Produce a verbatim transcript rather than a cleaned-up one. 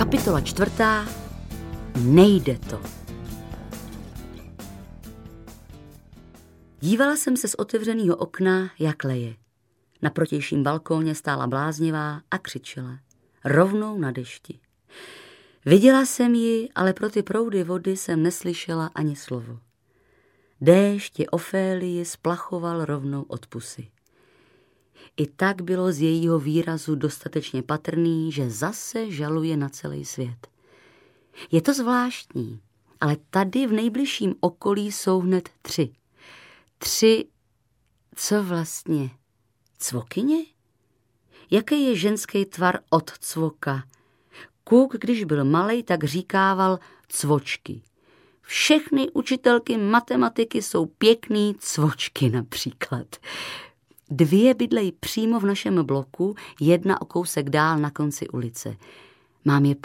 Kapitola čtvrtá. Nejde to. Dívala jsem se z otevřeného okna, jak leje. Na protějším balkóně stála bláznivá a křičela. Rovnou na dešti. Viděla jsem ji, ale pro ty proudy vody jsem neslyšela ani slovo. Déšť je Ofélii splachoval rovnou od pusy. I tak bylo z jejího výrazu dostatečně patrný, že zase žaluje na celý svět. Je to zvláštní, ale tady v nejbližším okolí jsou hned tři. Tři, co vlastně? Cvokyně? Jaký je ženský tvar od cvoka? Kuk, když byl malej, tak říkával cvočky. Všechny učitelky matematiky jsou pěkný cvočky například. Dvě bydlejí přímo v našem bloku, jedna o kousek dál na konci ulice. Mám je